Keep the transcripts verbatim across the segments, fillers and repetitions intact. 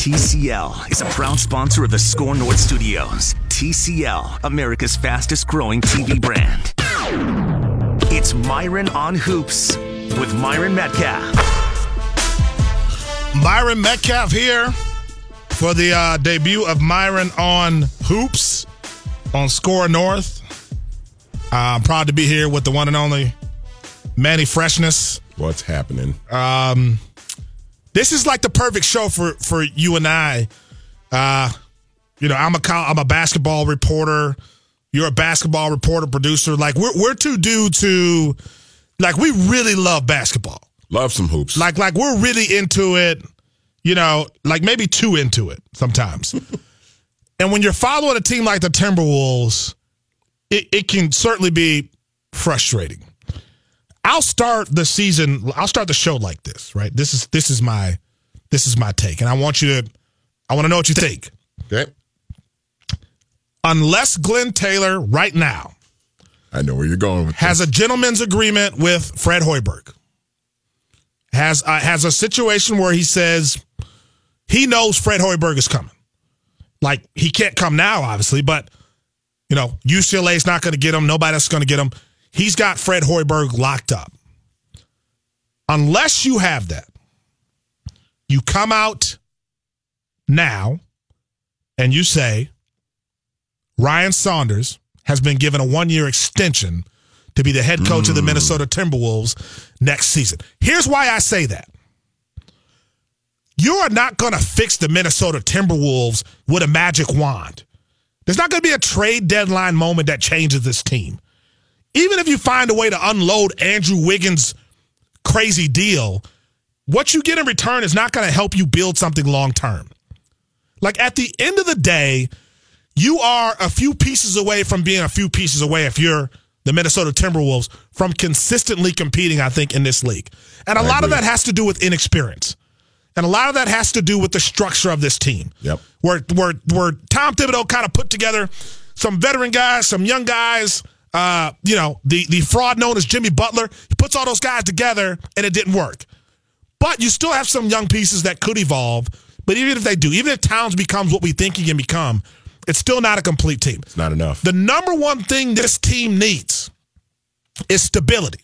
T C L is a proud sponsor of the Score North Studios. T C L, America's fastest growing T V brand. It's Myron on Hoops with Myron Metcalf. Myron Metcalf here for the uh, debut of Myron on Hoops on Score North. Uh, I'm proud to be here with the one and only Manny Freshness. What's happening? Um, this is like the perfect show for, for you and I. Uh, you know, I'm a I'm a basketball reporter. You're a basketball reporter, producer. Like we're we're two dudes who, like, we really love basketball. Love some hoops. Like like we're really into it. You know, like maybe too into it sometimes. And when you're following a team like the Timberwolves, it, it can certainly be frustrating. I'll start the season. I'll start the show like this, right? This is this is my this is my take, and I want you to. I want to know what you think. Okay. Unless Glenn Taylor right now, I know where you're going with has this. a gentleman's agreement with Fred Hoiberg, has uh, has a situation where he says he knows Fred Hoiberg is coming. Like, he can't come now, obviously, but you know U C L A is not going to get him. Nobody else is going to get him. He's got Fred Hoiberg locked up. Unless you have that, you come out now and you say Ryan Saunders has been given a one-year extension to be the head coach mm. of the Minnesota Timberwolves next season. Here's why I say that. You are not going to fix the Minnesota Timberwolves with a magic wand. There's not going to be a trade deadline moment that changes this team. Even if you find a way to unload Andrew Wiggins' crazy deal, what you get in return is not going to help you build something long-term. Like, at the end of the day, you are a few pieces away from being a few pieces away if you're the Minnesota Timberwolves from consistently competing, I think, in this league. And a I lot agree. of that has to do with inexperience. And a lot of that has to do with the structure of this team. Yep. Where, where, where Tom Thibodeau kind of put together some veteran guys, some young guys, Uh, you know, the, the fraud known as Jimmy Butler. He puts all those guys together, and it didn't work. But you still have some young pieces that could evolve. But even if they do, even if Towns becomes what we think he can become, it's still not a complete team. It's not enough. The number one thing this team needs is stability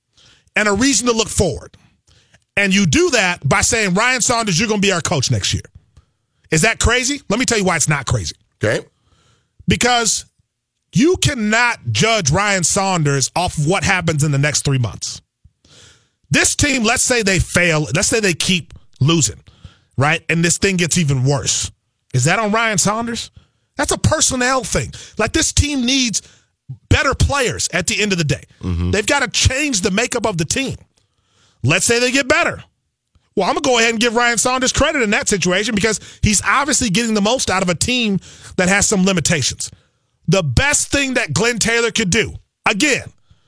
and a reason to look forward. And you do that by saying, Ryan Saunders, you're going to be our coach next year. Is that crazy? Let me tell you why it's not crazy. Okay. Because you cannot judge Ryan Saunders off of what happens in the next three months. This team, let's say they fail. Let's say they keep losing, right? And this thing gets even worse. Is that on Ryan Saunders? That's a personnel thing. Like, this team needs better players at the end of the day. Mm-hmm. They've got to change the makeup of the team. Let's say they get better. Well, I'm going to go ahead and give Ryan Saunders credit in that situation because he's obviously getting the most out of a team that has some limitations. The best thing that Glenn Taylor could do, again,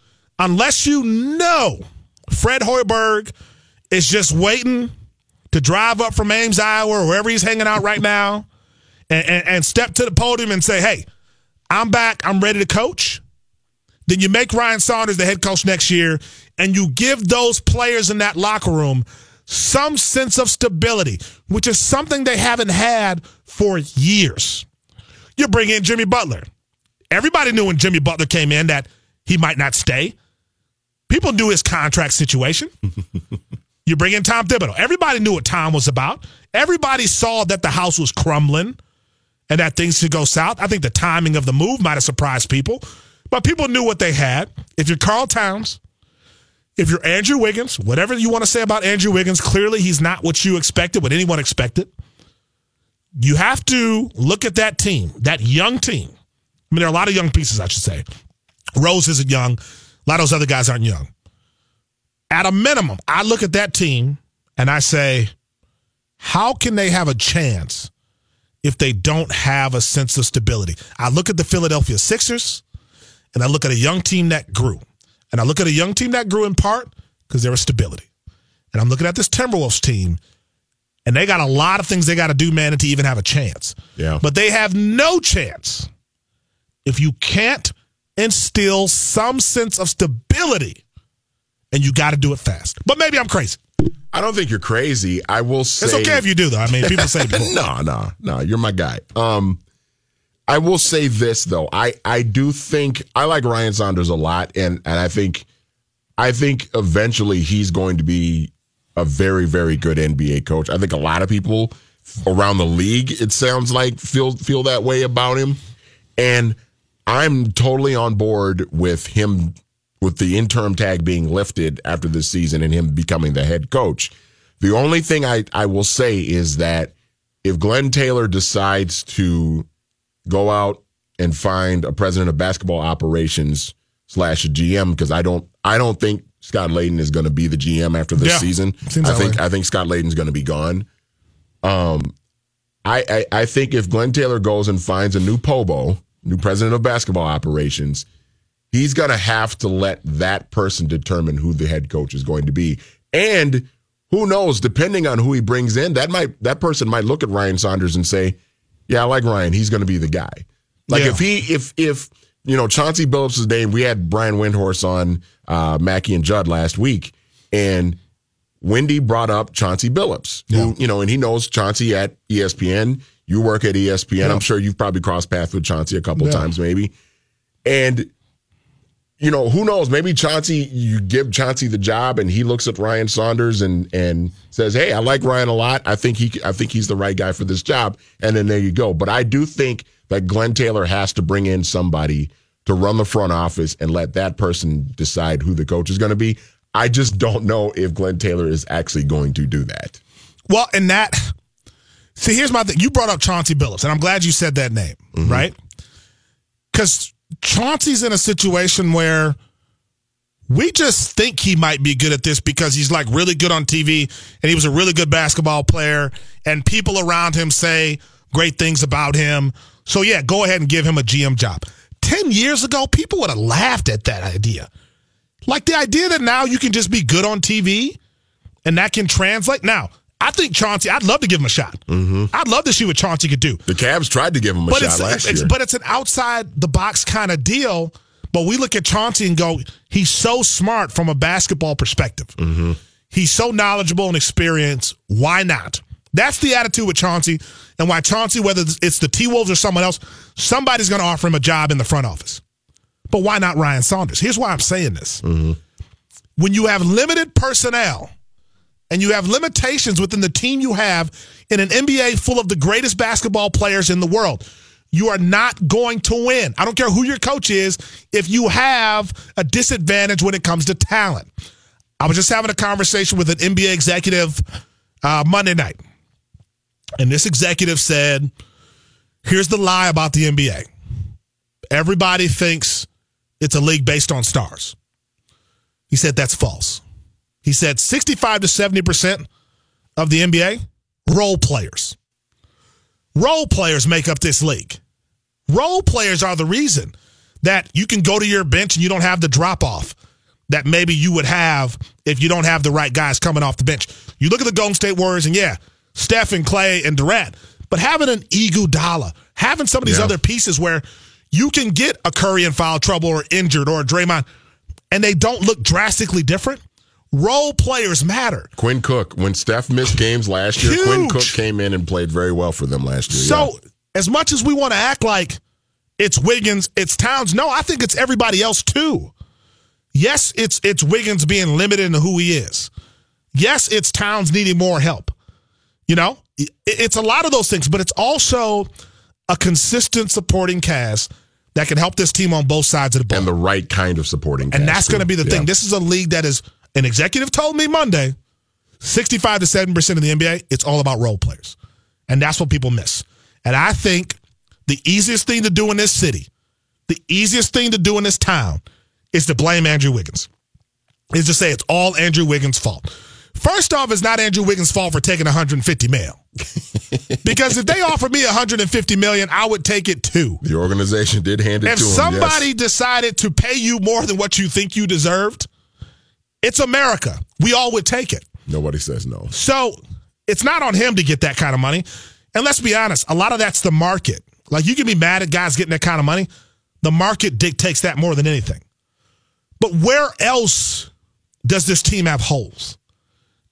unless you know Fred Hoiberg is just waiting to drive up from Ames, Iowa, or wherever he's hanging out right now, and, and, and step to the podium and say, hey, I'm back, I'm ready to coach, then you make Ryan Saunders the head coach next year, and you give those players in that locker room some sense of stability, which is something they haven't had for years. You bring in Jimmy Butler. Everybody knew when Jimmy Butler came in that he might not stay. People knew his contract situation. You bring in Tom Thibodeau. Everybody knew what Tom was about. Everybody saw that the house was crumbling and that things could go south. I think the timing of the move might have surprised people, but people knew what they had. If you're Karl Towns, if you're Andrew Wiggins, whatever you want to say about Andrew Wiggins, clearly he's not what you expected, what anyone expected. You have to look at that team, that young team. I mean, there are a lot of young pieces, I should say. Rose isn't young. A lot of those other guys aren't young. At a minimum, I look at that team and I say, how can they have a chance if they don't have a sense of stability? I look at the Philadelphia Sixers and I look at a young team that grew. And I look at a young team that grew in part because there was stability. And I'm looking at this Timberwolves team, and they got a lot of things they got to do, man, to even have a chance. Yeah. But they have no chance if you can't instill some sense of stability, and you got to do it fast. But maybe I'm crazy. I don't think you're crazy. I will say it's okay if you do, though. I mean, people say no, no, no. You're my guy. Um, I will say this though. I, I do think I like Ryan Saunders a lot, and and I think I think eventually he's going to be a very very good N B A coach. I think a lot of people around the league, it sounds like, feel feel that way about him, and I'm totally on board with him, with the interim tag being lifted after this season and him becoming the head coach. The only thing I, I will say is that if Glenn Taylor decides to go out and find a president of basketball operations slash a G M, because I don't I don't think Scott Layden is going to be the G M after this yeah, season. I think way. I think Scott Layden's going to be gone. Um, I, I I think if Glenn Taylor goes and finds a new P O B O, new president of basketball operations, he's going to have to let that person determine who the head coach is going to be. And who knows, depending on who he brings in, that might that person might look at Ryan Saunders and say, yeah, I like Ryan. He's going to be the guy. Like yeah. if he, if, if, you know, Chauncey Billups' name, we had Brian Windhorst on uh, Mackey and Judd last week, and Wendy brought up Chauncey Billups, yeah. who, you know, and he knows Chauncey at E S P N. You work at E S P N. Yeah. I'm sure you've probably crossed paths with Chauncey a couple yeah. times, maybe. And, you know, who knows? Maybe Chauncey, you give Chauncey the job, and he looks at Ryan Saunders and and says, "Hey, I like Ryan a lot. I think he, I think he's the right guy for this job." And then there you go. But I do think that Glenn Taylor has to bring in somebody to run the front office and let that person decide who the coach is going to be. I just don't know if Glenn Taylor is actually going to do that. Well, and that, see, here's my thing. You brought up Chauncey Billups, and I'm glad you said that name, mm-hmm. right? Because Chauncey's in a situation where we just think he might be good at this because he's like really good on T V and he was a really good basketball player and people around him say great things about him. So yeah, go ahead and give him a G M job. Ten years ago, people would have laughed at that idea. Like the idea that now you can just be good on T V and that can translate. Now, I think Chauncey, I'd love to give him a shot. Mm-hmm. I'd love to see what Chauncey could do. The Cavs tried to give him a but shot last it's, year. But it's an outside-the-box kind of deal. But we look at Chauncey and go, he's so smart from a basketball perspective. Mm-hmm. He's so knowledgeable and experienced. Why not? That's the attitude with Chauncey. And why Chauncey, whether it's the T-Wolves or someone else, somebody's going to offer him a job in the front office. But why not Ryan Saunders? Here's why I'm saying this. Mm-hmm. When you have limited personnel and you have limitations within the team you have in an N B A full of the greatest basketball players in the world, you are not going to win. I don't care who your coach is if you have a disadvantage when it comes to talent. I was just having a conversation with an N B A executive uh, Monday night, and this executive said, here's the lie about the N B A. Everybody thinks it's a league based on stars. He said that's false. He said sixty-five to seventy percent of the N B A, role players. Role players make up this league. Role players are the reason that you can go to your bench and you don't have the drop-off that maybe you would have if you don't have the right guys coming off the bench. You look at the Golden State Warriors, and yeah, Steph and Clay and Durant, but having an Iguodala, having some of these yeah. other pieces where you can get a Curry in foul trouble or injured or a Draymond, and they don't look drastically different. Role players matter. Quinn Cook, when Steph missed games last year, Huge. Quinn Cook came in and played very well for them last year. So, yeah. as much as we want to act like it's Wiggins, it's Towns, no, I think it's everybody else too. Yes, it's it's Wiggins being limited in who he is. Yes, it's Towns needing more help. You know, it's a lot of those things, but it's also a consistent supporting cast that can help this team on both sides of the ball. And the right kind of supporting cast. And that's going to be the yeah. thing. This is a league that is, an executive told me Monday, sixty-five to seventy percent of the N B A, it's all about role players. And that's what people miss. And I think the easiest thing to do in this city, the easiest thing to do in this town is to blame Andrew Wiggins. Is to say it's all Andrew Wiggins' fault. First off, it's not Andrew Wiggins' fault for taking one hundred fifty mil. Because if they offered me one hundred fifty million dollars, I would take it too. The organization did hand it if to him. If somebody yes. decided to pay you more than what you think you deserved, it's America. We all would take it. Nobody says no. So it's not on him to get that kind of money. And let's be honest, a lot of that's the market. Like, you can be mad at guys getting that kind of money. The market dictates that more than anything. But where else does this team have holes?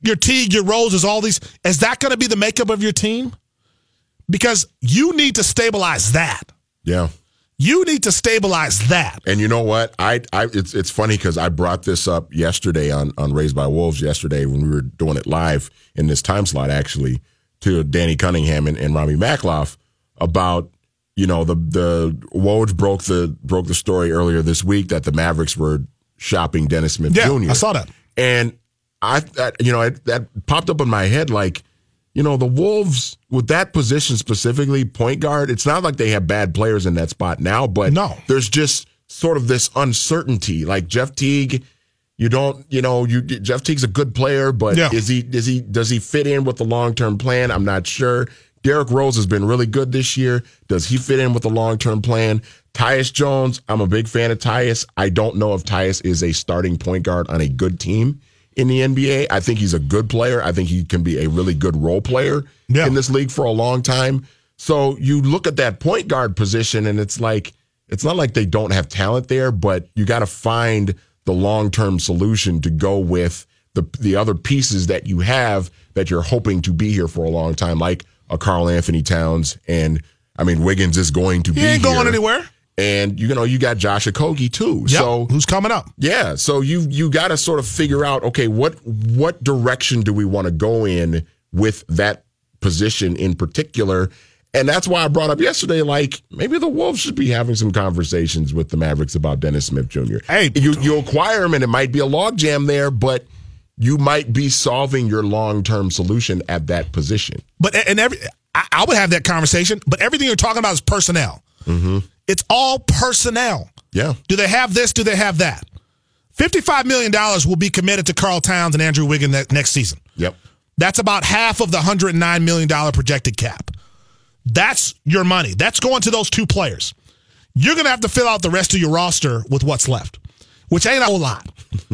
your Teague, your Roses, all these, is that going to be the makeup of your team? Because you need to stabilize that. Yeah. You need to stabilize that. And you know what? I, I it's it's funny because I brought this up yesterday on, on Raised by Wolves yesterday when we were doing it live in this time slot, actually, to Danny Cunningham and, and Rami Makloff about, you know, the the Woj broke the broke the story earlier this week that the Mavericks were shopping Dennis Smith yeah, Junior I saw that. And I, that, you know, it, that popped up in my head like, you know, the Wolves, with that position specifically, point guard, it's not like they have bad players in that spot now, but no. There's just sort of this uncertainty. Like Jeff Teague, you don't, you know, you Jeff Teague's a good player, but yeah. is he, is he, does he fit in with the long-term plan? I'm not sure. Derrick Rose has been really good this year. Does he fit in with the long-term plan? Tyus Jones, I'm a big fan of Tyus. I don't know if Tyus is a starting point guard on a good team in the N B A. I think he's a good player. I think he can be a really good role player yeah. in this league for a long time. So you look at that point guard position, and it's like, it's not like they don't have talent there, but you got to find the long-term solution to go with the the other pieces that you have that you're hoping to be here for a long time, like a Karl Anthony Towns. And I mean, Wiggins is going to he be ain't here. going anywhere. And, you know, you got Josh Okogie, too. Yep. So who's coming up? Yeah. So you you got to sort of figure out, okay, what what direction do we want to go in with that position in particular? And that's why I brought up yesterday, like, maybe the Wolves should be having some conversations with the Mavericks about Dennis Smith Junior Hey, you, you acquire him, and it might be a logjam there, but you might be solving your long-term solution at that position. But and every I, I would have that conversation, but everything you're talking about is personnel. Mm-hmm. It's all personnel. Yeah. Do they have this? Do they have that? fifty-five million dollars will be committed to Karl Towns and Andrew Wiggins ne- next season. Yep. That's about half of the one hundred nine million dollars projected cap. That's your money. That's going to those two players. You're going to have to fill out the rest of your roster with what's left, which ain't a whole lot.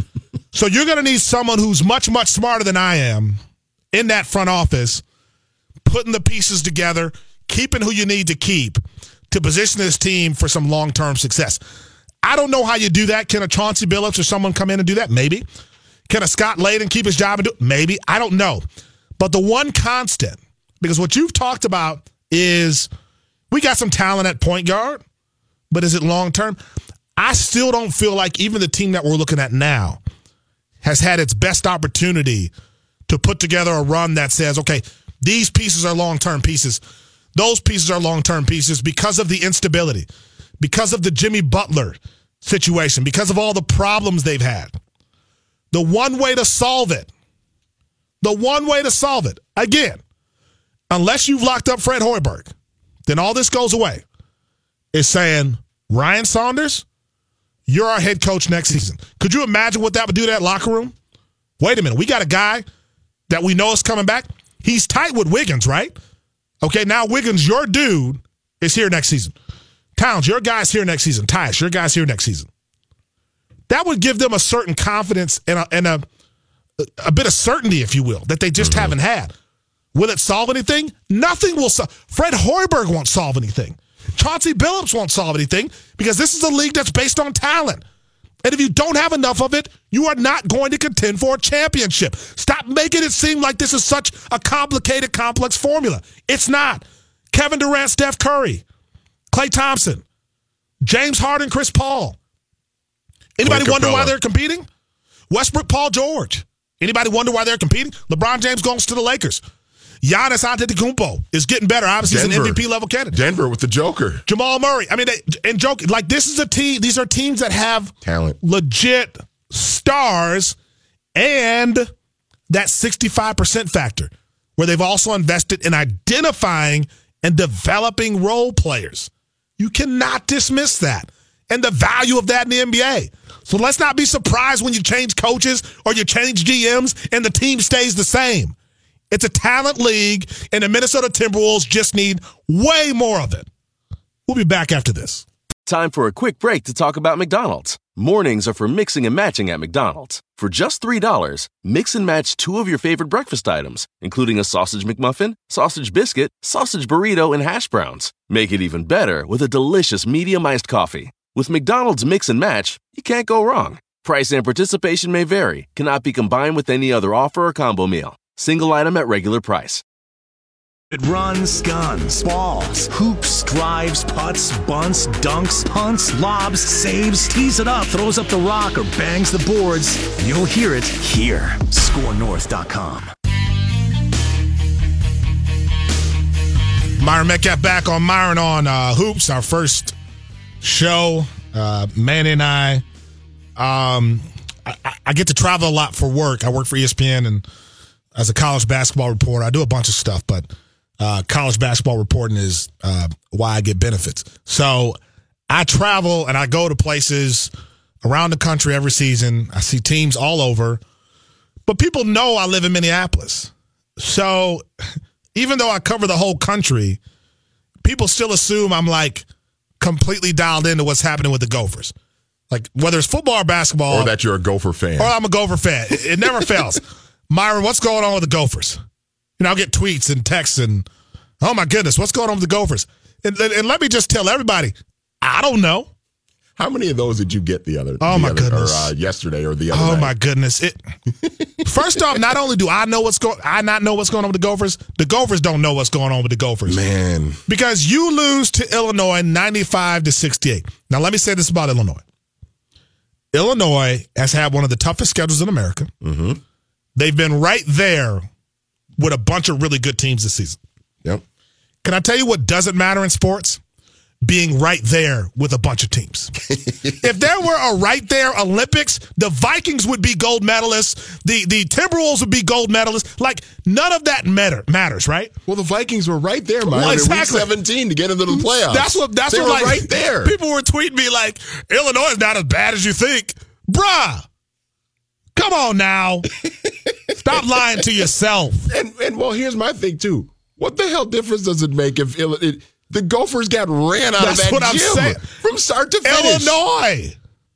So you're going to need someone who's much, much smarter than I am in that front office, putting the pieces together, keeping who you need to keep to position this team for some long-term success. I don't know how you do that. Can a Chauncey Billups or someone come in and do that? Maybe. Can a Scott Layden keep his job and do it? Maybe. I don't know. But the one constant, because what you've talked about is we got some talent at point guard, but is it long-term? I still don't feel like even the team that we're looking at now has had its best opportunity to put together a run that says, okay, these pieces are long-term pieces. Those pieces are long-term pieces because of the instability, because of the Jimmy Butler situation, because of all the problems they've had. The one way to solve it, the one way to solve it, again, unless you've locked up Fred Hoiberg, then all this goes away, is saying, Ryan Saunders, you're our head coach next season. Could you imagine what that would do to that locker room? Wait a minute. We got a guy that we know is coming back. He's tight with Wiggins, right? Okay, now Wiggins, your dude, is here next season. Towns, your guy's here next season. Tyus, your guy's here next season. That would give them a certain confidence and a, and a, a bit of certainty, if you will, that they just mm-hmm. haven't had. Will it solve anything? Nothing will solve. Fred Hoiberg won't solve anything. Chauncey Billups won't solve anything because this is a league that's based on talent. And if you don't have enough of it, you are not going to contend for a championship. Stop making it seem like this is such a complicated, complex formula. It's not. Kevin Durant, Steph Curry, Klay Thompson, James Harden, Chris Paul. Anybody Clint wonder Capella. why they're competing? Westbrook, Paul George. Anybody wonder why they're competing? LeBron James goes to the Lakers. Giannis Antetokounmpo is getting better. Obviously, Denver. he's an M V P level candidate. Denver with the Joker. Jamal Murray. I mean, they, and joke like this is a team. These are teams that have talent, legit stars, and that sixty-five percent factor, where they've also invested in identifying and developing role players. You cannot dismiss that and the value of that in the N B A. So let's not be surprised when you change coaches or you change G Ms and the team stays the same. It's a talent league, and the Minnesota Timberwolves just need way more of it. We'll be back after this. Time for a quick break to talk about McDonald's. Mornings are for mixing and matching at McDonald's. For just three dollars, mix and match two of your favorite breakfast items, including a sausage McMuffin, sausage biscuit, sausage burrito, and hash browns. Make it even better with a delicious medium iced coffee. With McDonald's Mix and Match, you can't go wrong. Price and participation may vary. Cannot be combined with any other offer or combo meal. Single item at regular price. It runs, guns, balls, hoops, drives, putts, bunts, dunks, punts, lobs, saves, tees it up, throws up the rock, or bangs the boards. You'll hear it here. score north dot com. Myron Metcalf back on Myron on uh, Hoops, our first show. Uh, Manny and I, um, I, I get to travel a lot for work. I work for E S P N and as a college basketball reporter. I do a bunch of stuff, but uh, college basketball reporting is uh, why I get benefits. So I travel and I go to places around the country every season. I see teams all over, but people know I live in Minneapolis. So even though I cover the whole country, people still assume I'm like completely dialed into what's happening with the Gophers. Like whether it's football or basketball. Or that you're a Gopher fan. Or I'm a Gopher fan. It, it never fails. Myron, what's going on with the Gophers? You know, I'll get tweets and texts and, oh my goodness, what's going on with the Gophers? And, and, and let me just tell everybody, I don't know. How many of those did you get the other? Oh the my other, goodness! Or uh, yesterday or the other? Oh night? my goodness! It. First off, not only do I know what's going, I not know what's going on with the Gophers. The Gophers don't know what's going on with the Gophers. Man, because you lose to Illinois ninety-five to sixty-eight. Now let me say this about Illinois. Illinois has had one of the toughest schedules in America. Mm-hmm. They've been right there with a bunch of really good teams this season. Yep. Can I tell you what doesn't matter in sports? Being right there with a bunch of teams. If there were a right there Olympics, the Vikings would be gold medalists. The the Timberwolves would be gold medalists. Like, none of that matter, matters, right? Well, the Vikings were right there, man. Well, exactly. In week seventeen to get into the playoffs. That's what. That's they what. were Like, right there. People were tweeting me like, Illinois is not as bad as you think, bruh. Come on now. Stop lying to yourself. And and well, here's my thing too. What the hell difference does it make if it, it, the Gophers got ran out That's of that what I'm gym saying. From start to finish? Illinois.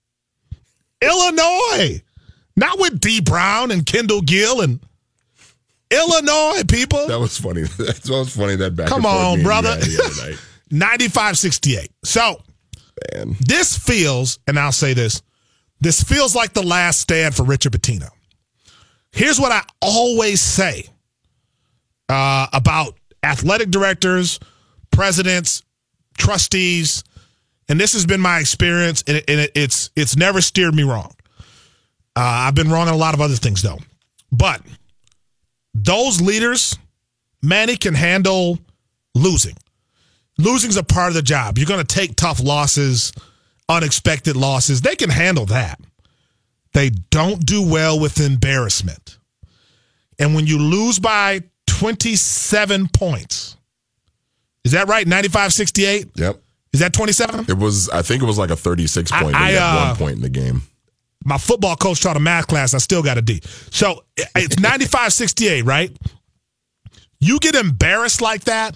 Illinois. Not with D. Brown and Kendall Gill and Illinois, people. That was funny. That was funny, that back Come and forth on, game brother. you had the other night. ninety-five sixty-eight. So, Man. this feels, and I'll say this, this feels like the last stand for Richard Pitino. Here's what I always say uh, about athletic directors, presidents, trustees, and this has been my experience, and, it, and it, it's it's never steered me wrong. Uh, I've been wrong on a lot of other things, though. But those leaders, Manny, can handle losing. Losing's a part of the job. You're going to take tough losses, unexpected losses. They can handle that. They don't do well with embarrassment. And when you lose by twenty-seven points, is that right? ninety-five sixty-eight? Yep. Is that twenty-seven? It was, I think it was like a thirty-six point I, lead I, at uh, one point in the game. My football coach taught a math class. I still got a D. So it's ninety-five sixty-eight, right? You get embarrassed like that,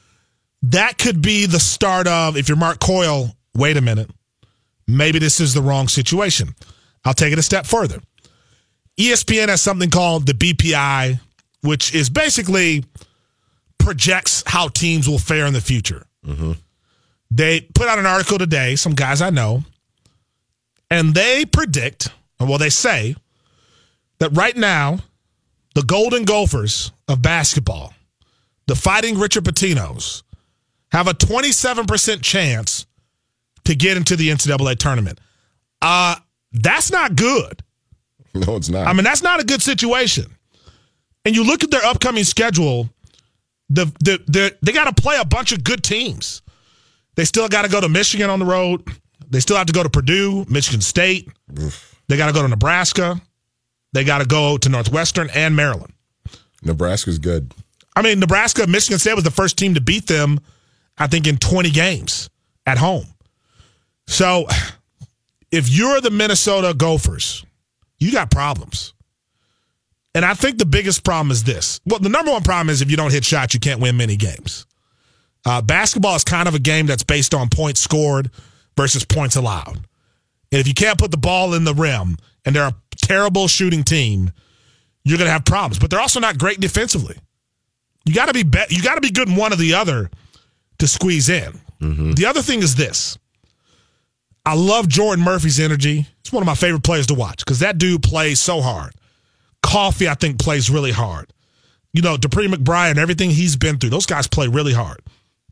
that could be the start of, if you're Mark Coyle, wait a minute, maybe this is the wrong situation. I'll take it a step further. E S P N has something called the B P I, which is basically projects how teams will fare in the future. Mm-hmm. They put out an article today, some guys I know, and they predict, well, they say, that right now, the Golden Gophers of basketball, the Fighting Richard Pitino's, have a twenty-seven percent chance to get into the N C double A tournament. Uh, that's not good. No, it's not. I mean, that's not a good situation. And you look at their upcoming schedule, the the, the they got to play a bunch of good teams. They still got to go to Michigan on the road. They still have to go to Purdue, Michigan State. Oof. They got to go to Nebraska. They got to go to Northwestern and Maryland. Nebraska's good. I mean, Nebraska, Michigan State was the first team to beat them, I think, in twenty games at home. So if you're the Minnesota Gophers, you got problems. And I think the biggest problem is this. Well, the number one problem is if you don't hit shots, you can't win many games. Uh, basketball is kind of a game that's based on points scored versus points allowed. And if you can't put the ball in the rim and they're a terrible shooting team, you're going to have problems. But they're also not great defensively. You got to be, be you got to be good in one or the other to squeeze in. Mm-hmm. The other thing is this. I love Jordan Murphy's energy. He's one of my favorite players to watch because that dude plays so hard. Coffee, I think, plays really hard. You know, Dupree McBride and everything he's been through, those guys play really hard.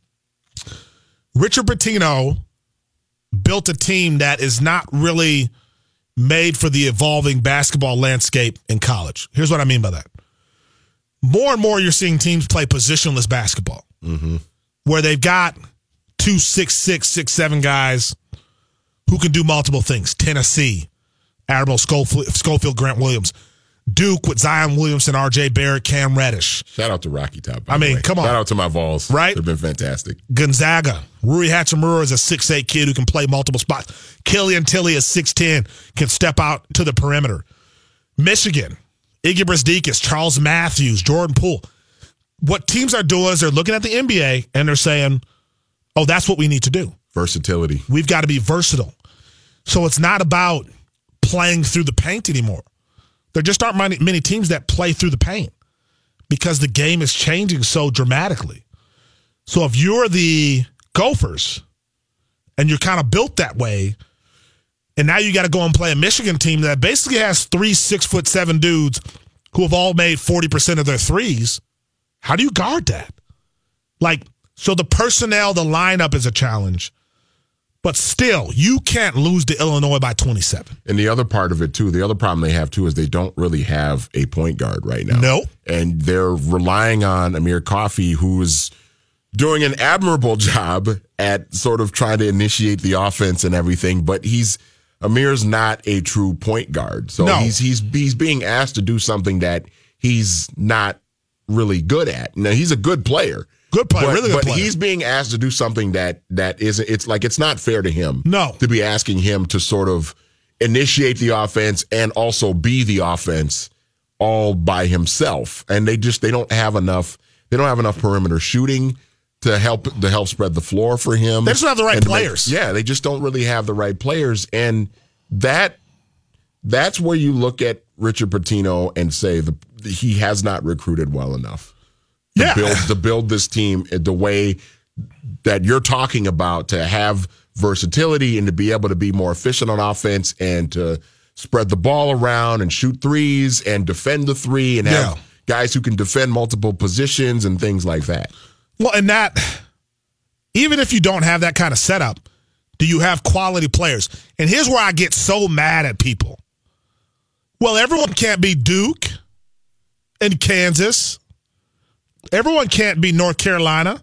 Richard Pitino built a team that is not really made for the evolving basketball landscape in college. Here's what I mean by that. More and more you're seeing teams play positionless basketball, mm-hmm. where they've got two six six, six seven guys who can do multiple things. Tennessee, Admiral Schofield, Schofield, Grant Williams. Duke with Zion Williamson, R J Barrett, Cam Reddish. Shout out to Rocky Top. I mean, come on. Shout out to my Vols. Right? They've been fantastic. Gonzaga. Rui Hachimura is a six eight kid who can play multiple spots. Killian Tilly is six ten, can step out to the perimeter. Michigan. Iggy Brasdeikis, Charles Matthews, Jordan Poole. What teams are doing is they're looking at the N B A and they're saying, oh, that's what we need to do. Versatility. We've got to be versatile. So it's not about playing through the paint anymore. There just aren't many, many teams that play through the paint because the game is changing so dramatically. So if you're the Gophers and you're kind of built that way, and now you got to go and play a Michigan team that basically has three six foot seven dudes who have all made forty percent of their threes, how do you guard that? Like, so the personnel, the lineup is a challenge. But still, you can't lose to Illinois by twenty-seven. And the other part of it, too, the other problem they have, too, is they don't really have a point guard right now. No. And they're relying on Amir Coffey, who is doing an admirable job at sort of trying to initiate the offense and everything. But he's Amir's not a true point guard. So no. he's he's he's being asked to do something that he's not really good at. Now, he's a good player. Good player, but, really good but player. But he's being asked to do something that that isn't. It's like it's not fair to him. No, to be asking him to sort of initiate the offense and also be the offense all by himself. And they just they don't have enough. They don't have enough perimeter shooting to help to help spread the floor for him. They just don't have the right players. Make, yeah, they just don't really have the right players, and that that's where you look at Richard Pitino and say the he has not recruited well enough. To yeah. build to build this team the way that you're talking about, to have versatility and to be able to be more efficient on offense and to spread the ball around and shoot threes and defend the three and have yeah. guys who can defend multiple positions and things like that. Well, and that, even if you don't have that kind of setup, do you have quality players? And here's where I get so mad at people. Well, everyone can't be Duke and Kansas. Everyone can't be North Carolina.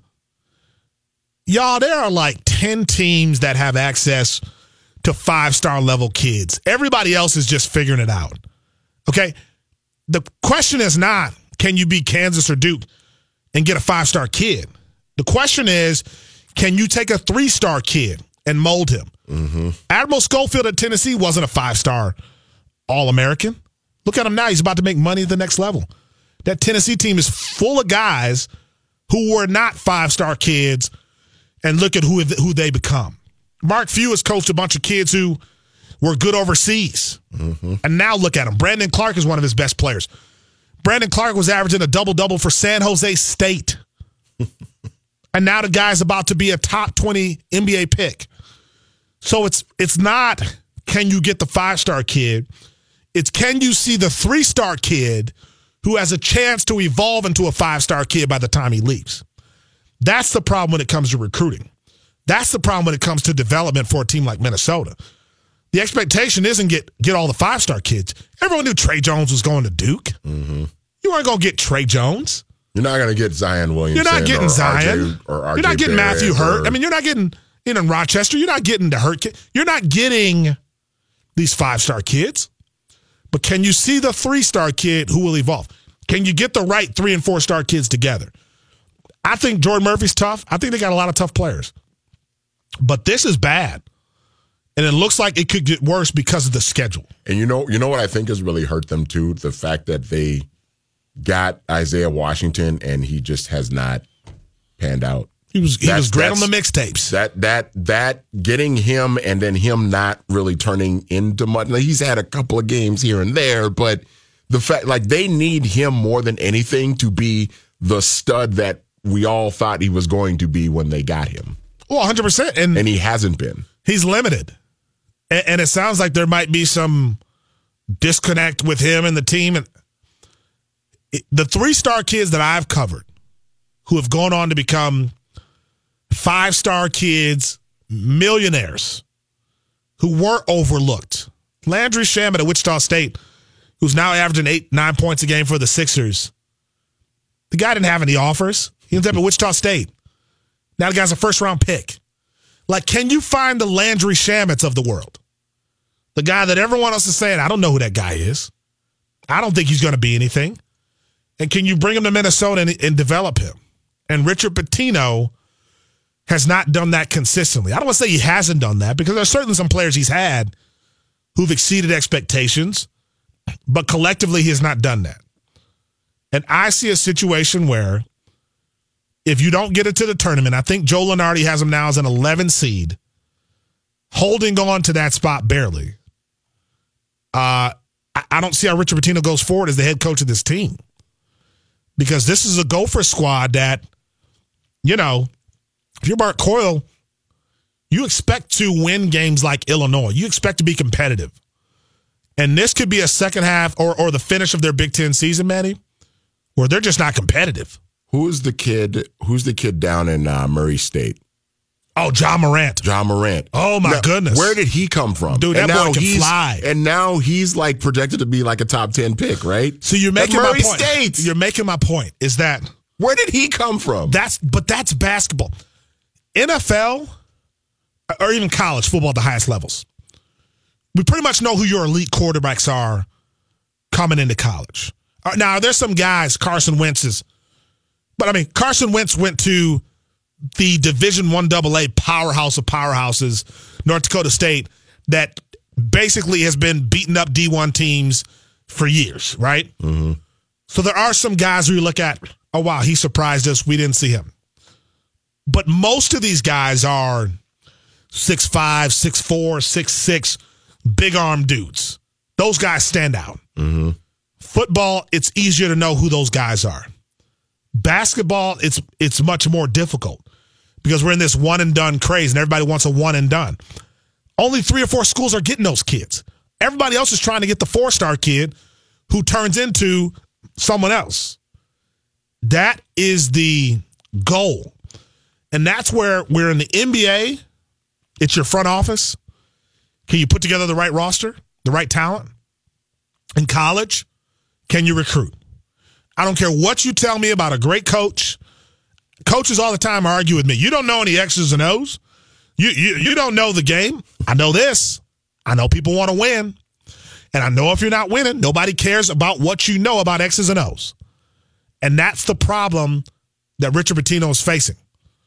Y'all, there are like ten teams that have access to five-star level kids. Everybody else is just figuring it out. Okay? The question is not, can you beat Kansas or Duke and get a five-star kid? The question is, can you take a three-star kid and mold him? Mm-hmm. Admiral Schofield at Tennessee wasn't a five-star All-American. Look at him now. He's about to make money at the next level. That Tennessee team is full of guys who were not five-star kids, and look at who who they become. Mark Few has coached a bunch of kids who were good overseas. Mm-hmm. And now look at him. Brandon Clark is one of his best players. Brandon Clark was averaging a double-double for San Jose State. And now the guy's about to be a top twenty N B A pick. So it's it's not, can you get the five-star kid? It's, can you see the three-star kid who has a chance to evolve into a five-star kid by the time he leaves? That's the problem when it comes to recruiting. That's the problem when it comes to development for a team like Minnesota. The expectation isn't get get all the five-star kids. Everyone knew Trey Jones was going to Duke. Mm-hmm. You weren't going to get Trey Jones. You're not going to get Zion Williamson. You're not getting or Zion. R J, or R J You're not getting Barrett Matthew Hurt. or, I mean, you're not getting, you know, in Rochester, you're not getting the Hurt kid. You're not getting these five-star kids. But can you see the three-star kid who will evolve? Can you get the right three- and four-star kids together? I think Jordan Murphy's tough. I think they got a lot of tough players. But this is bad. And it looks like it could get worse because of the schedule. And you know, you know what I think has really hurt them too? The fact that they got Isaiah Washington and he just has not panned out. He was he that's, was great on the mixtapes. That that that getting him and then him not really turning into much. He's had a couple of games here and there, but the fact, like, they need him more than anything to be the stud that we all thought he was going to be when they got him. Well, one hundred percent. And, and he hasn't been. He's limited. And, and it sounds like there might be some disconnect with him and the team. And it, the three-star kids that I've covered who have gone on to become five-star kids, millionaires, who were overlooked. Landry Shamet at Wichita State, who's now averaging eight, nine points a game for the Sixers. The guy didn't have any offers. He ended up at Wichita State. Now the guy's a first-round pick. Like, can you find the Landry Shamets of the world? The guy that everyone else is saying, I don't know who that guy is. I don't think he's going to be anything. And can you bring him to Minnesota and, and develop him? And Richard Pitino has not done that consistently. I don't want to say he hasn't done that because there's certainly some players he's had who've exceeded expectations, but collectively he has not done that. And I see a situation where if you don't get it to the tournament, I think Joe Lunardi has him now as an eleven seed, holding on to that spot barely. Uh, I, I don't see how Richard Pitino goes forward as the head coach of this team because this is a Gopher squad that, you know, if you're Mark Coyle, you expect to win games like Illinois. You expect to be competitive. And this could be a second half or, or the finish of their Big Ten season, Manny, where they're just not competitive. Who's the kid? Who's the kid down in uh, Murray State? Oh, John Morant. John Morant. Oh, my now, goodness. Where did he come from? Dude, that and boy can fly. And now he's like projected to be like a top ten pick, right? So you're making Murray my point. State. You're making my point is that. Where did he come from? That's But that's basketball. N F L or even college football at the highest levels. We pretty much know who your elite quarterbacks are coming into college. Now, there's some guys, Carson Wentz is, but I mean, Carson Wentz went to the Division One double A powerhouse of powerhouses, North Dakota State, that basically has been beating up D one teams for years, right? Mm-hmm. So there are some guys who you look at, oh, wow, he surprised us. We didn't see him. But most of these guys are six five, six four, six six, big arm dudes. Those guys stand out. Mm-hmm. Football, it's easier to know who those guys are. Basketball, it's it's much more difficult because we're in this one and done craze and everybody wants a one and done. Only three or four schools are getting those kids. Everybody else is trying to get the four-star kid who turns into someone else. That is the goal. And that's where we're in the N B A. It's your front office. Can you put together the right roster, the right talent? In college, can you recruit? I don't care what you tell me about a great coach. Coaches all the time argue with me. You don't know any X's and O's. You, you, you don't know the game. I know this. I know people want to win. And I know if you're not winning, nobody cares about what you know about X's and O's. And that's the problem that Richard Pitino is facing.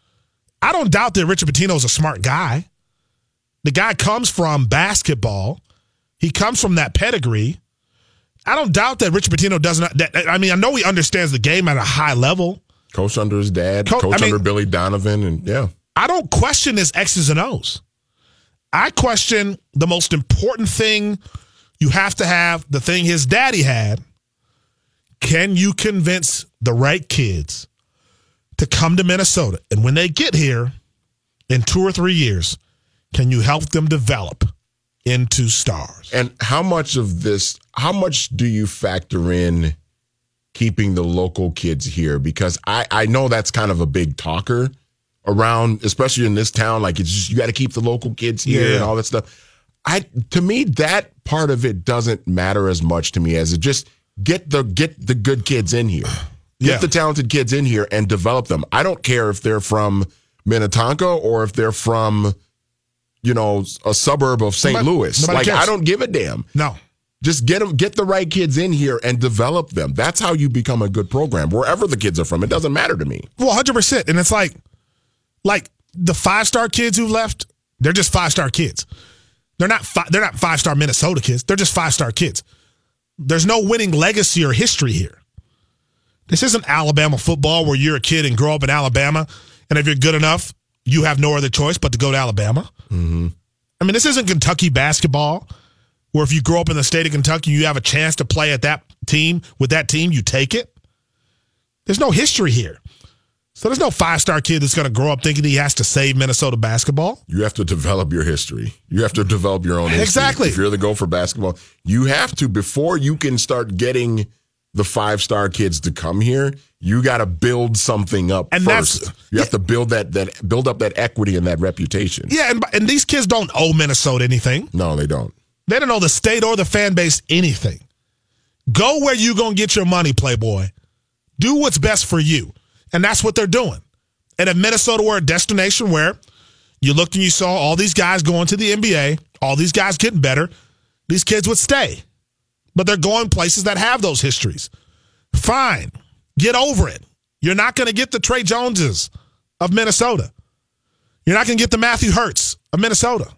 I don't doubt that Richard Pitino is a smart guy. The guy comes from basketball. He comes from that pedigree. I don't doubt that Richard Pitino doesn't. That, I mean, I know he understands the game at a high level. Coach under his dad, Co- coach I mean, under Billy Donovan, and yeah. I don't question his X's and O's. I question the most important thing you have to have, the thing his daddy had. Can you convince the right kids to come to Minnesota? And when they get here in two or three years, can you help them develop into stars? And how much of this, how much do you factor in keeping the local kids here? Because I, I know that's kind of a big talker around, especially in this town. Like, it's just, you got to keep the local kids here yeah. and all that stuff. I, to me, that part of it doesn't matter as much to me as it just get the, get the good kids in here. Get Yeah. the talented kids in here and develop them. I don't care if they're from Minnetonka or if they're from, you know, a suburb of Saint Nobody- Louis. nobody Like, cares. I don't give a damn. No. Just get them, get the right kids in here and develop them. That's how you become a good program. Wherever the kids are from, it doesn't matter to me. Well, one hundred percent. And it's like, like the five-star kids who left, they're just five-star kids. They're not fi- they're not five-star Minnesota kids. They're just five-star kids. There's no winning legacy or history here. This isn't Alabama football where you're a kid and grow up in Alabama, and if you're good enough, you have no other choice but to go to Alabama. Mm-hmm. I mean, this isn't Kentucky basketball where if you grow up in the state of Kentucky, you have a chance to play at that team, with that team, you take it. There's no history here. So there's no five-star kid that's going to grow up thinking he has to save Minnesota basketball. You have to develop your history. You have to develop your own history. Exactly. If you're the Gopher basketball, you have to, before you can start getting the five-star kids to come here, you got to build something up and first. That's, you have yeah. to build that that build up that equity and that reputation. Yeah, and, and these kids don't owe Minnesota anything. No, they don't. They don't owe the state or the fan base anything. Go where you going to get your money, Playboy. Do what's best for you. And that's what they're doing. And if Minnesota were a destination where you looked and you saw all these guys going to the N B A, all these guys getting better, these kids would stay. But they're going places that have those histories. Fine. Get over it. You're not going to get the Trey Joneses of Minnesota. You're not going to get the Matthew Hurts of Minnesota.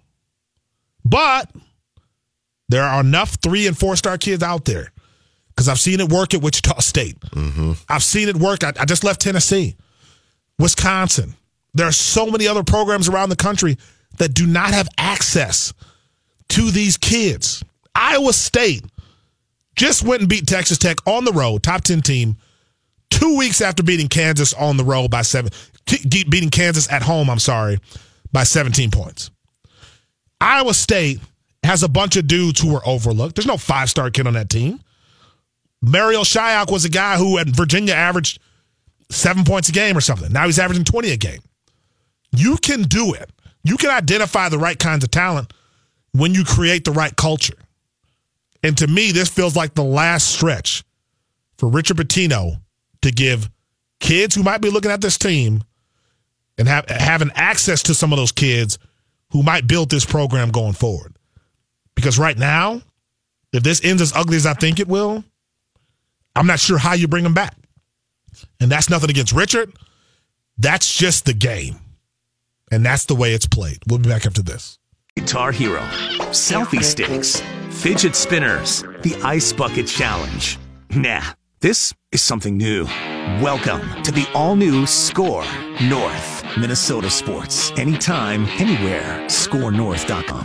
But there are enough three- and four-star kids out there because I've seen it work at Wichita State. Mm-hmm. I've seen it work. I, I just left Tennessee. Wisconsin. There are so many other programs around the country that do not have access to these kids. Iowa State just went and beat Texas Tech on the road, top ten team, two weeks after beating Kansas on the road by seven, beating Kansas at home, I'm sorry, by seventeen points. Iowa State has a bunch of dudes who were overlooked. There's no five-star kid on that team. Mario Shyok was a guy who at Virginia averaged seven points a game or something. Now he's averaging twenty a game. You can do it. You can identify the right kinds of talent when you create the right culture. And to me, this feels like the last stretch for Richard Pitino to give kids who might be looking at this team and have having access to some of those kids who might build this program going forward. Because right now, if this ends as ugly as I think it will, I'm not sure how you bring them back. And that's nothing against Richard. That's just the game. And that's the way it's played. We'll be back after this. Guitar Hero, selfie sticks, fidget spinners, the Ice Bucket Challenge. Nah, this is something new. Welcome to the all-new Score North. Minnesota sports. Anytime, anywhere. score north dot com.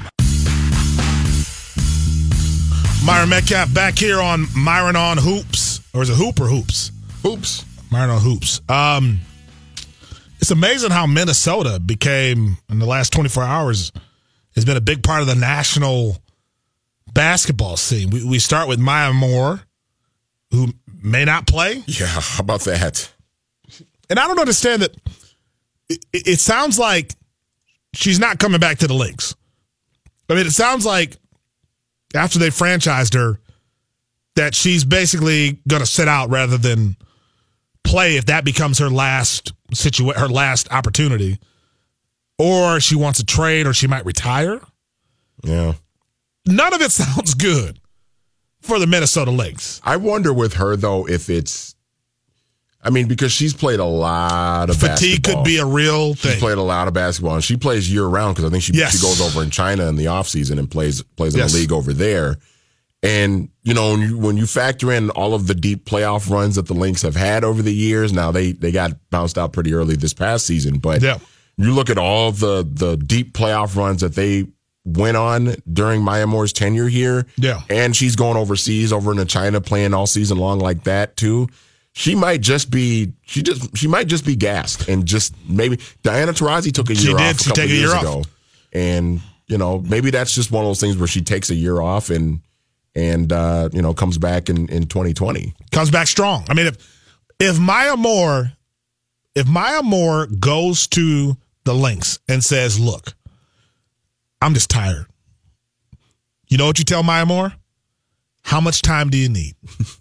Myron Metcalf back here on Myron on Hoops. Or is it Hoop or Hoops? Hoops. Myron on Hoops. Um, it's amazing how Minnesota became, in the last twenty-four hours, has been a big part of the national basketball scene. We, we start with Maya Moore, who may not play. Yeah, how about that? And I don't understand that. It, it sounds like she's not coming back to the Lynx. I mean, it sounds like after they franchised her, that she's basically going to sit out rather than play if that becomes her last situa- her last opportunity. Or she wants to trade, or she might retire. Yeah. None of it sounds good for the Minnesota Lynx. I wonder with her, though, if it's, I mean, because she's played a lot of Fatigue basketball. could be a real thing. She's played a lot of basketball, and she plays year-round because I think she, yes. she goes over in China in the offseason and plays plays in yes. the league over there. And, you know, when you, when you factor in all of the deep playoff runs that the Lynx have had over the years, now they, they got bounced out pretty early this past season, but yeah. you look at all the, the deep playoff runs that they went on during Maya Moore's tenure here, yeah. and she's going overseas over into China playing all season long like that too. She might just be she just she might just be gassed and just maybe Diana Taurasi took a year she off did. a She couple take a years year ago, off. and you know maybe that's just one of those things where she takes a year off and and uh, you know comes back in, in twenty twenty. Comes back strong. I mean, if if Maya Moore if Maya Moore goes to the Lynx and says, "Look, I'm just tired," you know what you tell Maya Moore? How much time do you need?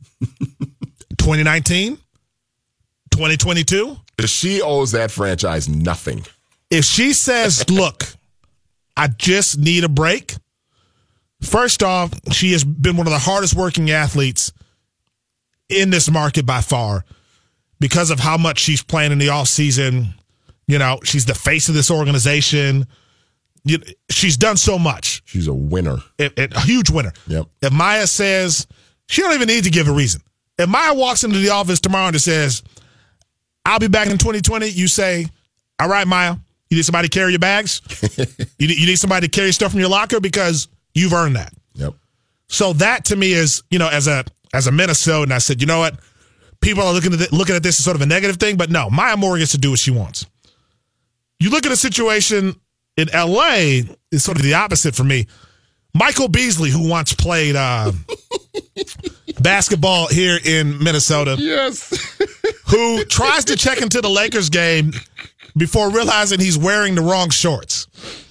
twenty nineteen? twenty twenty-two? She owes that franchise nothing. If she says, "Look, I just need a break," first off, she has been one of the hardest working athletes in this market by far because of how much she's playing in the offseason. You know, she's the face of this organization. You, she's done so much. She's a winner. It, it, a huge winner. Yep. If Maya says, she don't even need to give a reason. If Maya walks into the office tomorrow and says, "I'll be back in twenty twenty," you say, "All right, Maya, you need somebody to carry your bags? you, need, you need somebody to carry stuff from your locker because you've earned that." Yep. So that to me is, you know, as a as a Minnesotan, I said, you know what? people are looking at it, looking at this as sort of a negative thing, but no, Maya Moore gets to do what she wants. You look at a situation in L A, it's sort of the opposite for me. Michael Beasley, who once played uh, basketball here in Minnesota, yes, who tries to check into the Lakers game before realizing he's wearing the wrong shorts.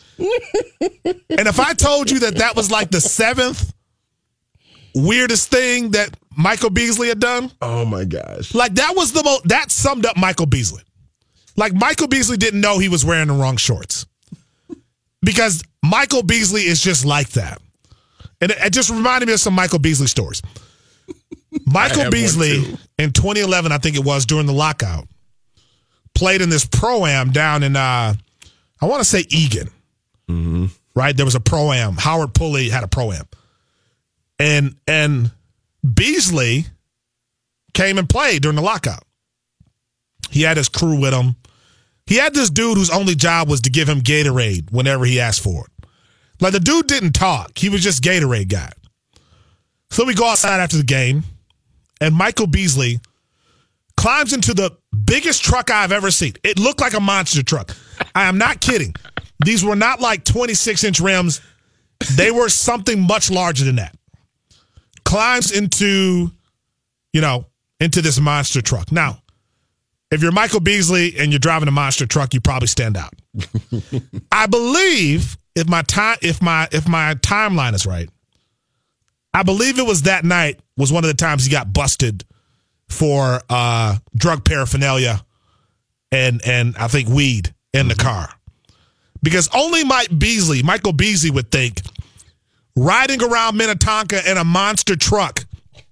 And if I told you that that was like the seventh weirdest thing that Michael Beasley had done, oh my gosh, like that was the most, that summed up Michael Beasley. Like Michael Beasley didn't know he was wearing the wrong shorts because Michael Beasley is just like that. And it, it just reminded me of some Michael Beasley stories. Michael Beasley in twenty eleven, I think it was, during the lockout, played in this Pro-Am down in, uh, I want to say Eagan. Mm-hmm. Right? There was a Pro-Am. Howard Pulley had a Pro-Am. And, and Beasley came and played during the lockout. He had his crew with him. He had this dude whose only job was to give him Gatorade whenever he asked for it. Like, the dude didn't talk. He was just Gatorade guy. So we go outside after the game, and Michael Beasley climbs into the biggest truck I've ever seen. It looked like a monster truck. I am not kidding. These were not like twenty-six inch rims. They were something much larger than that. Climbs into, you know, into this monster truck. Now, if you're Michael Beasley and you're driving a monster truck, you probably stand out. I believe if my time, if my if my timeline is right, I believe it was that night was one of the times he got busted for uh, drug paraphernalia and and I think weed in the car. Because only Mike Beasley, Michael Beasley would think riding around Minnetonka in a monster truck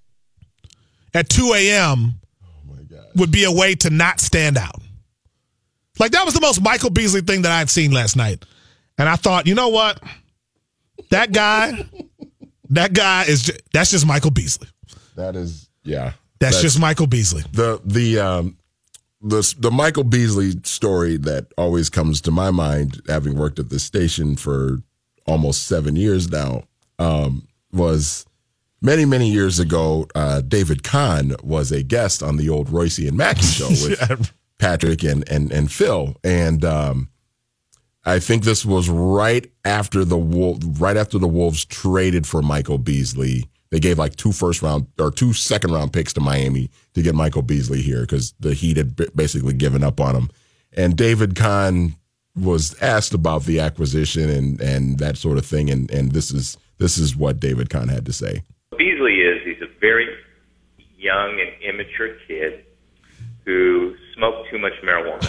at two a.m. would be a way to not stand out. Like, that was the most Michael Beasley thing that I had seen last night. And I thought, you know what? That guy, that guy is, just, that's just Michael Beasley. That is, yeah. That's, that's just Michael Beasley. The, the, um, the, the Michael Beasley story that always comes to my mind, having worked at this station for almost seven years now, um, was many, many years ago, uh, David Kahn was a guest on the old Royce and Mackey show with yeah. Patrick and, and, and Phil. And um, I think this was right after the Wolf, right after the Wolves traded for Michael Beasley. They gave like two first round or two second round picks to Miami to get Michael Beasley here because the Heat had basically given up on him. And David Kahn was asked about the acquisition and, and that sort of thing. And, and this is this is what David Kahn had to say. Beasley is, he's a very young and immature kid who smoked too much marijuana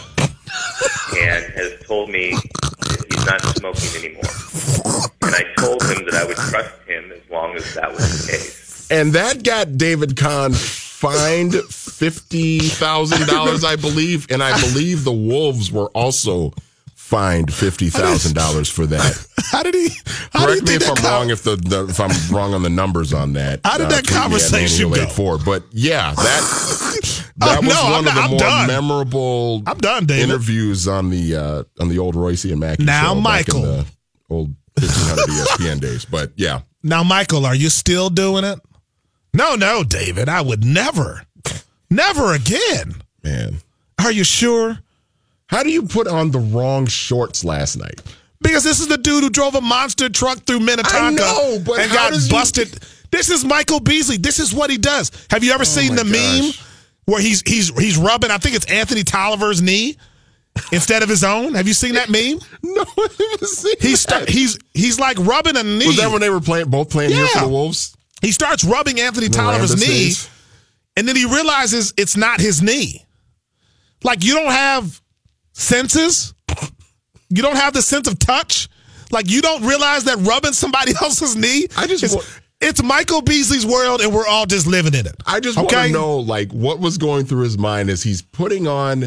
and has told me that he's not smoking anymore. And I told him that I would trust him as long as that was the case. And that got David Kahn fined fifty thousand dollars, I believe. And I believe the Wolves were also fined fifty thousand dollars for that. How did he? How Correct did me if I'm com- wrong. If the, the if I'm wrong on the numbers on that. How did uh, that conversation go? For, but yeah, that that oh, was no, one I'm of not, the I'm more done. memorable I'm done, David. interviews on the uh, on the old Royce and Mackey now, show Michael. back in the old fifteen hundred E S P N days. But yeah, now, Michael, are you still doing it? No, no, David, I would never, never again. Man, are you sure? How do you put on the wrong shorts last night? Because this is the dude who drove a monster truck through Minnetonka I know, but and how got does busted. You... This is Michael Beasley. This is what he does. Have you ever oh seen the gosh. meme where he's he's he's rubbing, I think it's Anthony Tolliver's knee instead of his own? Have you seen that meme? No, I haven't seen he's that. he's he's like rubbing a knee. Was that when they were playing both playing yeah. here for the Wolves? He starts rubbing Anthony Tolliver's knee, days. And then he realizes it's not his knee. Like, you don't have senses. You don't have the sense of touch. Like, you don't realize that rubbing somebody else's knee. I just is, want, it's Michael Beasley's world, and we're all just living in it. I just okay? want to know, like, what was going through his mind as he's putting on.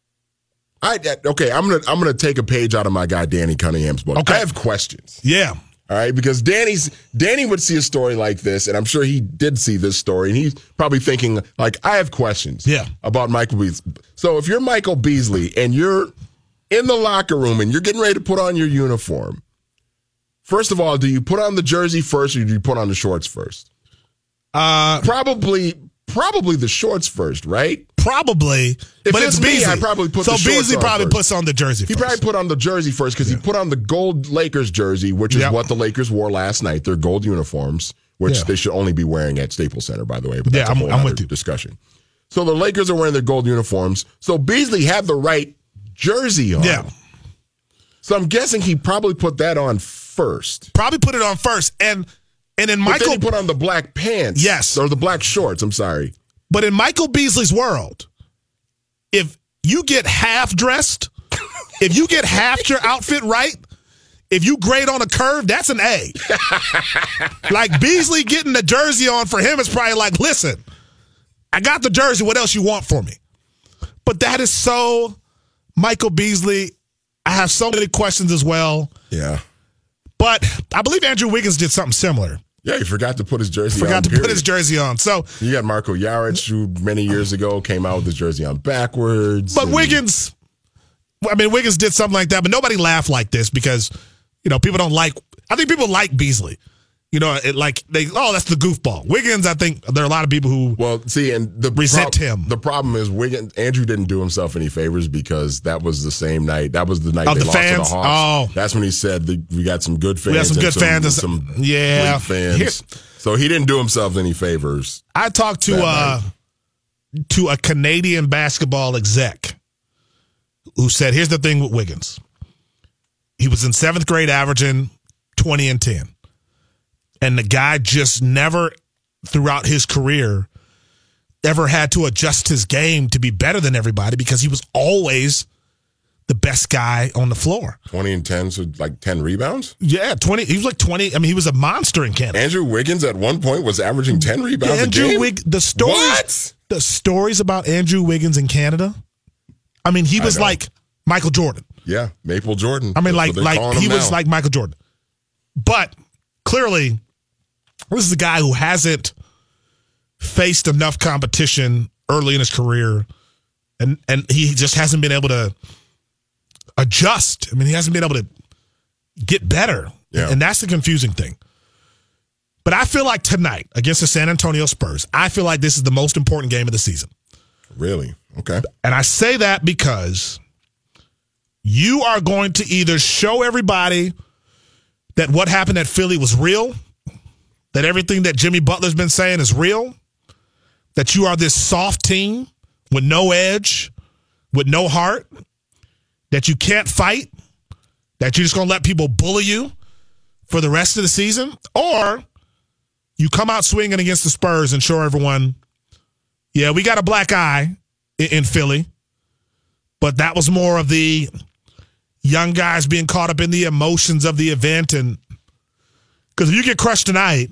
I okay. I'm gonna I'm gonna take a page out of my guy Danny Cunningham's book. Okay. I have questions. Yeah. All right, because Danny's Danny would see a story like this, and I'm sure he did see this story, and he's probably thinking, like, I have questions yeah. about Michael Beasley. So if you're Michael Beasley and you're in the locker room and you're getting ready to put on your uniform, first of all, do you put on the jersey first or do you put on the shorts first? Uh, probably, probably the shorts first, right? Probably. If but it's it's me, Beasley. I probably put so the shorts Beasley on probably first. puts on the jersey He first. probably put on the jersey first because Yeah. he put on the gold Lakers jersey, which is Yep. what the Lakers wore last night. Their gold uniforms, which Yeah. they should only be wearing at Staples Center, by the way. But that's Yeah, a I'm- whole I'm other with you. discussion. So the Lakers are wearing their gold uniforms. So Beasley had the right jersey on. Yeah. So I'm guessing he probably put that on first. Probably put it on first. And and in But Michael then he put on the black pants. Yes. Or the black shorts, I'm sorry. But in Michael Beasley's world, if you get half dressed, if you get half your outfit right, if you grade on a curve, that's an A. Like Beasley getting the jersey on for him is probably like, listen, I got the jersey. What else you want from me? But that is so Michael Beasley. I have so many questions as well. Yeah. But I believe Andrew Wiggins did something similar. Yeah, he forgot to put his jersey on. Forgot to period. put his jersey on. So, You got Marko Jaric, who many years ago came out with his jersey on backwards. but and- Wiggins, I mean, Wiggins did something like that, but nobody laughed like this because, you know, people don't like, I think people like Beasley. You know, it like, they, oh, that's the goofball. Wiggins, I think there are a lot of people who, Well, see, and the Resent prob- him. The problem is Wiggins, Andrew didn't do himself any favors because that was the same night. That was the night Oh, they the lost fans? to the Hawks. Oh. That's when he said that we got some good fans. We got some and good fans and Some, some- yeah. weak fans. Here- So he didn't do himself any favors. I talked to, That uh, to a Canadian basketball exec who said, here's the thing with Wiggins. He was in seventh grade averaging twenty and ten. And the guy just never, throughout his career, ever had to adjust his game to be better than everybody because he was always the best guy on the floor. twenty and ten, so like ten rebounds? Yeah, twenty. He was like twenty. I mean, he was a monster in Canada. Andrew Wiggins at one point was averaging ten rebounds Andrew a game? Wig- the stories, What? the stories about Andrew Wiggins in Canada. I mean, he I was know. like Michael Jordan. Yeah, Maple Jordan. I mean, That's like what they're like calling he him was now. like Michael Jordan. But clearly, this is a guy who hasn't faced enough competition early in his career, and and he just hasn't been able to adjust. I mean, he hasn't been able to get better, Yeah. and that's the confusing thing. But I feel like tonight against the San Antonio Spurs, I feel like this is the most important game of the season. Really? Okay. And I say that because you are going to either show everybody that what happened at Philly was real, that everything that Jimmy Butler's been saying is real, that you are this soft team with no edge, with no heart, that you can't fight, that you're just going to let people bully you for the rest of the season, or you come out swinging against the Spurs and show everyone, yeah, we got a black eye in, in Philly, but that was more of the young guys being caught up in the emotions of the event. And because if you get crushed tonight,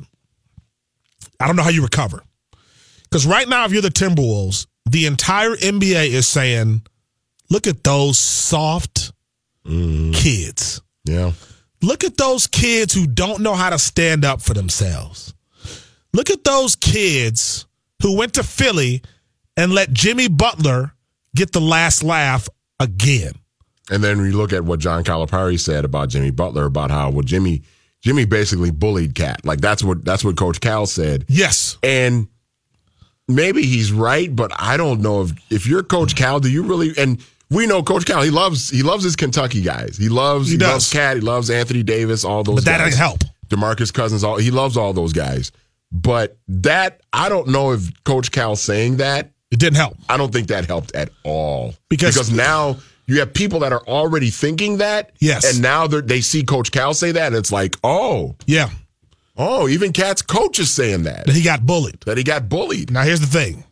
I don't know how you recover. Because right now, if you're the Timberwolves, the entire N B A is saying, look at those soft Mm, kids. yeah. Look at those kids who don't know how to stand up for themselves. Look at those kids who went to Philly and let Jimmy Butler get the last laugh again. And then we look at what John Calipari said about Jimmy Butler, about how well Jimmy Jimmy basically bullied Cat. Like that's what that's what Coach Cal said. Yes. And maybe he's right, but I don't know if if you're Coach Cal, do you really? And we know Coach Cal. He loves he loves his Kentucky guys. He loves He he, does. loves Cat. He loves Anthony Davis. All those. But that guys. doesn't help. DeMarcus Cousins. All he loves all those guys. But that I don't know if Coach Cal saying that. It didn't help. I don't think that helped at all. Because- because now you have people that are already thinking that. Yes. And now they they see Coach Cal say that, and it's like, oh, Yeah. oh, even Cat's coach is saying that. That he got bullied. That he got bullied. Now, here's the thing.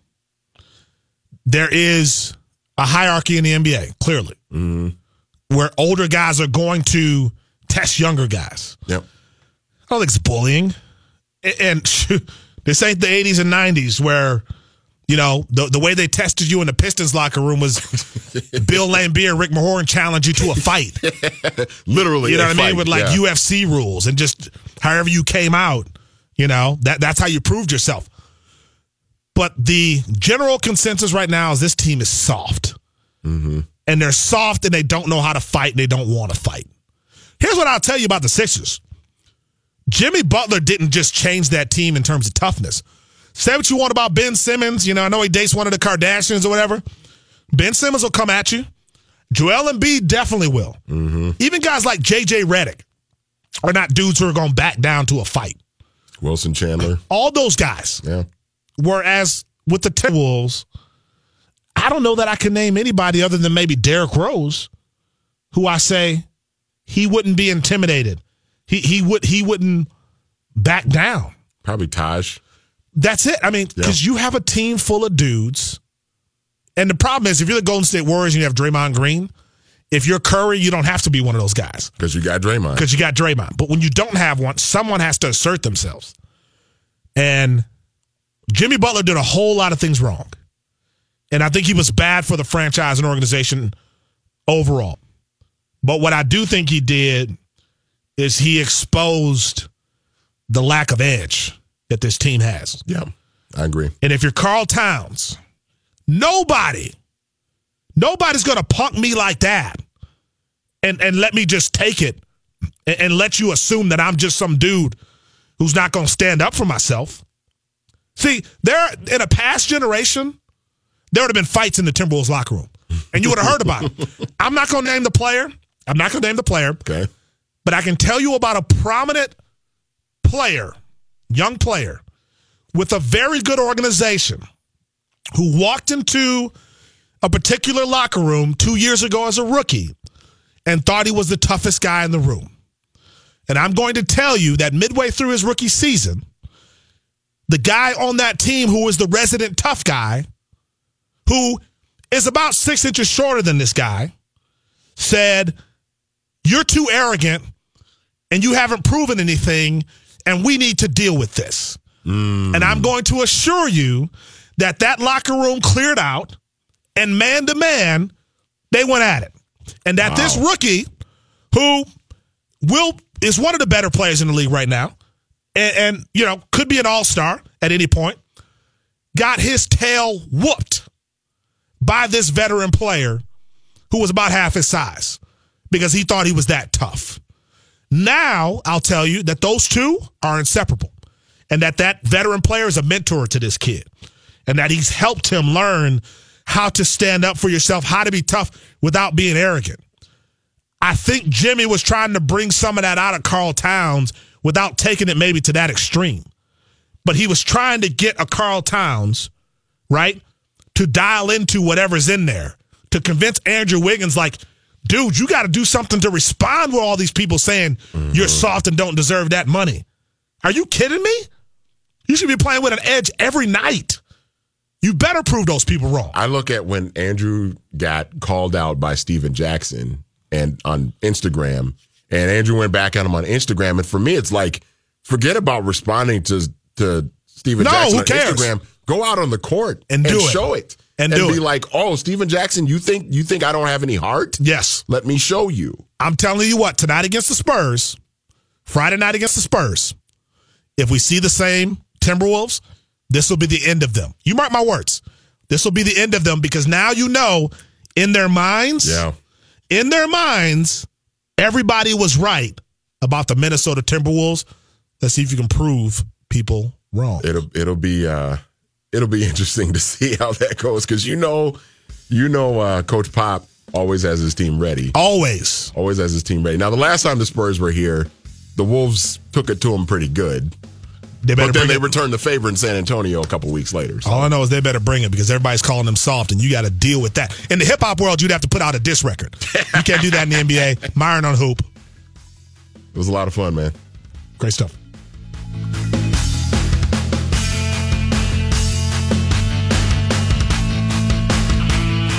There is a hierarchy in the N B A, clearly, Mm-hmm. where older guys are going to test younger guys. Yep. I don't think it's bullying. A- And this ain't the eighties and nineties where, you know, the the way they tested you in the Pistons locker room was Bill Laimbeer and Rick Mahorn challenge you to a fight. Literally. You know a what I mean? fight, With like yeah. U F C rules and just however you came out, you know, that that's how you proved yourself. But the general consensus right now is this team is soft. Mm-hmm. And they're soft and they don't know how to fight and they don't want to fight. Here's what I'll tell you about the Sixers. Jimmy Butler didn't just change that team in terms of toughness. Say what you want about Ben Simmons. You know, I know he dates one of the Kardashians or whatever. Ben Simmons will come at you. Joel Embiid definitely will. Mm-hmm. Even guys like J J Redick are not dudes who are going to back down to a fight. Wilson Chandler. All those guys. Yeah. Whereas with the Timberwolves, I don't know that I can name anybody other than maybe Derrick Rose, who I say he wouldn't be intimidated. He he would he wouldn't back down. Probably Taj. That's it. I mean, because yeah. you have a team full of dudes. And the problem is, if you're the Golden State Warriors and you have Draymond Green, if you're Curry, you don't have to be one of those guys. Because you got Draymond. Because you got Draymond. But when you don't have one, someone has to assert themselves. And Jimmy Butler did a whole lot of things wrong. And I think he was bad for the franchise and organization overall. But what I do think he did is he exposed the lack of edge that this team has. Yeah, I agree. And if you're Karl Towns, nobody, nobody's going to punk me like that and, and let me just take it and, and let you assume that I'm just some dude who's not going to stand up for myself. See, there in a past generation, there would have been fights in the Timberwolves locker room, and you would have heard about it. I'm not going to name the player. I'm not going to name the player. Okay. But I can tell you about a prominent player, young player, with a very good organization who walked into a particular locker room two years ago as a rookie and thought he was the toughest guy in the room. And I'm going to tell you that midway through his rookie season, the guy on that team who is the resident tough guy, who is about six inches shorter than this guy, said, "You're too arrogant and you haven't proven anything and we need to deal with this." Mm. And I'm going to assure you that that locker room cleared out and man to man, they went at it. And that wow. this rookie, who will is one of the better players in the league right now, and, and you know, could be an all-star at any point, got his tail whooped by this veteran player who was about half his size because he thought he was that tough. Now, I'll tell you that those two are inseparable and that that veteran player is a mentor to this kid and that he's helped him learn how to stand up for yourself, how to be tough without being arrogant. I think Jimmy was trying to bring some of that out of Karl Towns without taking it maybe to that extreme. But he was trying to get a Karl Towns, right, to dial into whatever's in there, to convince Andrew Wiggins, like, dude, you got to do something to respond with all these people saying mm-hmm. you're soft and don't deserve that money. Are you kidding me? You should be playing with an edge every night. You better prove those people wrong. I look at when Andrew got called out by Steven Jackson and on Instagram, and Andrew went back at him on Instagram, and for me, it's like, forget about responding to to Steven no, Jackson who on cares? Instagram. Go out on the court and, do and it. show it. And, and do be it. like, oh, Steven Jackson, you think you think I don't have any heart? Yes. Let me show you. I'm telling you what, tonight against the Spurs, Friday night against the Spurs, if we see the same Timberwolves, this will be the end of them. You mark my words. This will be the end of them because now you know in their minds, yeah. in their minds, everybody was right about the Minnesota Timberwolves. Let's see if you can prove people wrong. It'll it'll be uh, it'll be interesting to see how that goes because you know you know uh, Coach Pop always has his team ready. Always, always has his team ready. Now the last time the Spurs were here, the Wolves took it to them pretty good. They but then they it. returned the favor in San Antonio a couple weeks later. So. All I know is they better bring it because everybody's calling them soft, and you got to deal with that. In the hip-hop world, you'd have to put out a diss record. You can't do that in the N B A. Myron on Hoop. It was a lot of fun, man. Great stuff.